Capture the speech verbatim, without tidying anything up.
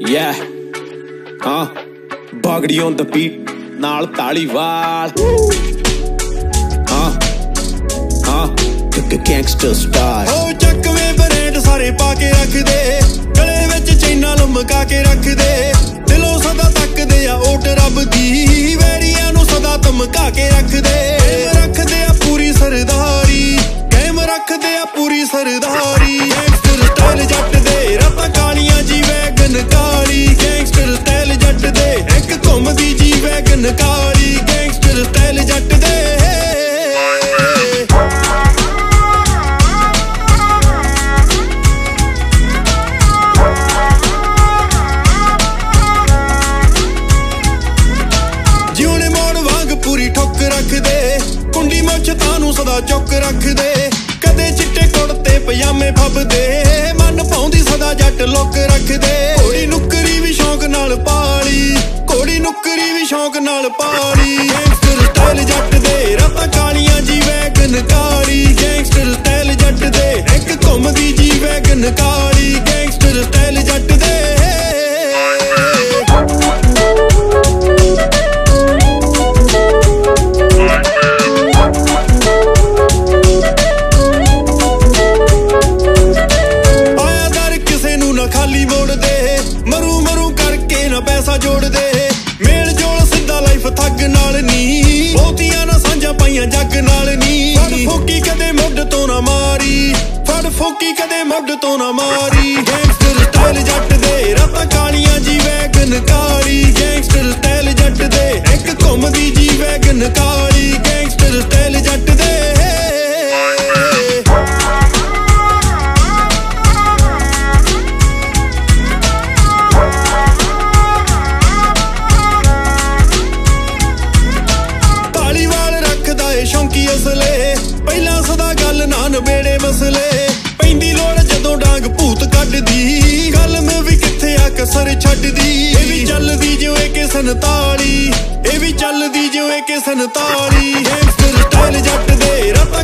Yeah, huh? Boggy on the beat, naal Taliwal. Huh? Huh? Gangster style. Oh, ਚੱਕਵੇਂ ਬਰੇਡ ਸਾਰੇ ਪਾ ਕੇ ਰੱਖਦੇ, ਗਲੇ ਵਿੱਚ ਚੈਨਾ ਲਮਕਾ ਕੇ ਰੱਖਦੇ, ਦਿਲੋਂ ਸਦਾ ਤੱਕਦੇ ਆ ਓਟ ਰੱਬ ਦੀ, ਵੈਰੀਆਂ ਨੂੰ ਸਦਾ ਧਮਕਾ ਕੇ ਰੱਖਦੇ, ਰੱਖਦੇ ਆ ਪੂਰੀ ਸਰਦਾਰੀ, ਕਾਇਮ ਰੱਖਦੇ ਆ ਪੂਰੀ ਸਰਦਾਰੀ। ਗੈਂਗਸਟਰ ਸਟਾਈਲ ਜੱਟ ਦੇ, ਰਾਤਾਂ ਕਾਲੀਆਂ ਜੀ ਵੈਗਨ ਕਾਲੀ, ਗੈਂਗਸਟਰ ਸਟਾਈਲ ਜੱਟ ਦੇ, ਇੱਕ ਘੁੰਮਦੀ ਜੀ ਵੈਗਨ ਕਾਲੀ, ਗੈਂਗਸਟਰ ਸਟਾਈਲ ਜੱਟ ਦੇ। ਪੂਰੀ ਠੁੱਕ ਰੱਖਦੇ, ਕੁੰਡੀ ਮੁੱਛ ਤਾਨੂੰ ਸਦਾ ਚੁੱਕ ਰੱਖਦੇ, ਕਦੇ ਚਿੱਟੇ ਕੁੜਤੇ ਪਜਾਮੇ ਫੱਬਦੇ, ਮਨ ਪਾਉਂਦੀ ਸਦਾ ਜੱਟ ਲੁੱਕ ਰੱਖਦੇ। ਘੋੜੀ ਨੁੱਕਰੀ ਵੀ ਸ਼ੌਂਕ ਨਾਲ ਪਾਲੀ, ਘੋੜੀ ਨੁੱਕਰੀ ਵੀ ਸ਼ੌਂਕ ਨਾਲ ਪਾਲੀ, ਗੈਂਗਸਟਰ ਸਟਾਈਲ ਜੱਟ ਦੇ, ਰਾਤਾਂ ਕਾਲੀਆਂ ਜੀ ਵੈਗਨ ਕਾਲੀ, ਗੈਂਗਸਟਰ ਸਟਾਈਲ ਜੱਟ ਦੇ, ਇੱਕ ਘੁੰਮਦੀ ਜੀ ਵੈਗਨ ਕਾਲੀ, ਗੈਂਗਸਟਰ ਸਟਾਈਲ ਜੱਟ ਦੇ। ਖਾਲੀ ਮੋੜਦੇ, ਮਰੂ ਮਰੂ ਕਰਕੇ ਨਾ ਪੈਸਾ ਜੋੜਦੇ, ਮੇਲ ਜੋਲ ਸਿੱਧਾ ਲਾਈਫ ਥੱਗ ਨਾਲ ਨੀ, ਬਹੁਤੀਆਂ ਨਾ ਸਾਂਝਾਂ ਪਾਈਆਂ ਜੱਗ ਨਾਲ ਨੀ। ਫੜ ਫੋਕੀ ਕਦੇ ਮੁੱਢ ਤੋਂ ਨਾ ਮਾਰੀ, ਫੜ ਫੋਕੀ ਕਦੇ ਮੁੱਢ ਤੋਂ ਨਾ ਮਾਰੀ, ਗੈਂਗਸਟਰ ਸਟਾਈਲ ਜੱਟ ਦੇ, ਰਾਤਾਂ ਕਾਲੀਆਂ ਜੀ ਵੈਗਨ ਕਾਲੀ, ਗੈਂਗਸਟਰ ਸਟਾਈਲ ਜੱਟ ਦੇ, ਇੱਕ ਘੁੰਮਦੀ ਜੀ ਵੈਗਨ ਕਾਲੀ, ਗੈਂਗਸਟਰ ਸਟਾਈਲ ਜੱਟ ਦੇ। ਸ਼ੌਂਕੀ ਅਸਲੇ, ਪਹਿਲਾਂ ਸਦਾ ਗੱਲ ਨਾ ਨਵੇੜੇ ਮਸਲੇ, ਪੈਂਦੀ ਲੋੜ ਜਦੋਂ ਡਾਂਗ ਭੂਤ ਕੱਢਦੀ, ਗੱਲ ਮੈਂ ਵੀ ਕਿੱਥੇ ਆ ਕਸਰ ਛੱਡਦੀ। ਇਹ ਵੀ ਚੱਲਦੀ ਜਿਵੇਂ ਕਿ ਸੰਤਾਲੀ, ਇਹ ਵੀ ਚੱਲਦੀ ਜਿਵੇਂ ਕਿ ਸੰਤਾਲੀ, ਗੈਂਗਸਟਰ ਸਟਾਈਲ ਜੱਟ ਦੇ, ਰਾਤਾਂ